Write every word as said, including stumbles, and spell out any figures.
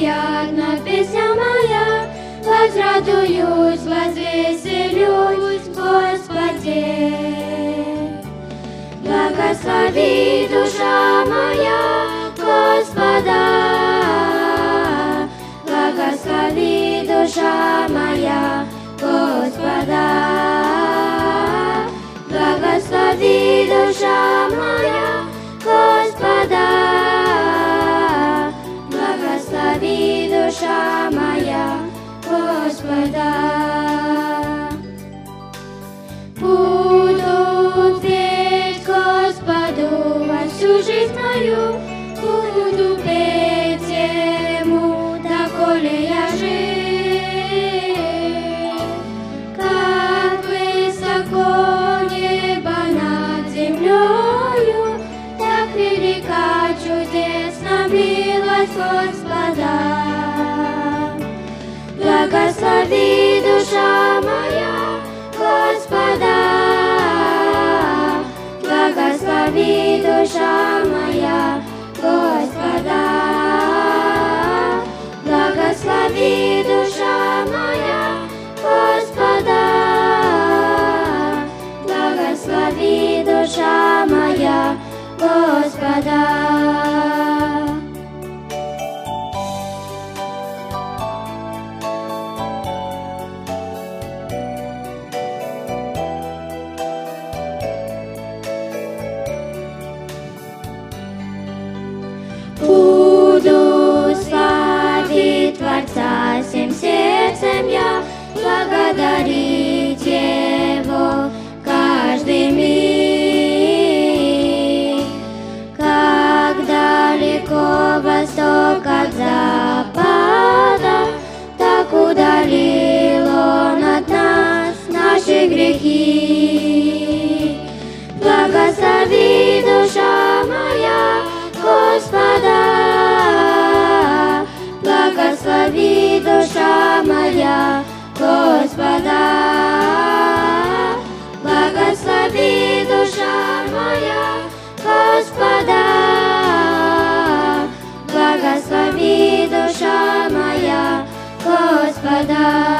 приятна песня моя, возрадуюсь, возвеселюсь в Господе. Благослови, душа моя, Господа, благослови, душа моя, Господа, благослови, душа моя, Господа, благослови, душа моя, Господа. Буду петь Господу во всю жизнь мою, буду петь Ему, доколе я жив. Как высоко небо над землею, так велика чудесна милость Господа. Благослови, душа моя, Господа, благослови, душа моя, Господа, благослови, душа моя, Господа, благослови, душа моя, Господа. Буду славить Творца всем сердцем я, благодарить Его каждый миг. Как далеко восток от запада, так удалил Он от нас наши грехи. Благослови, душа моя, Господа, благослови, душа моя, Господа, благослови, душа моя, Господа, благослови, душа моя, Господа.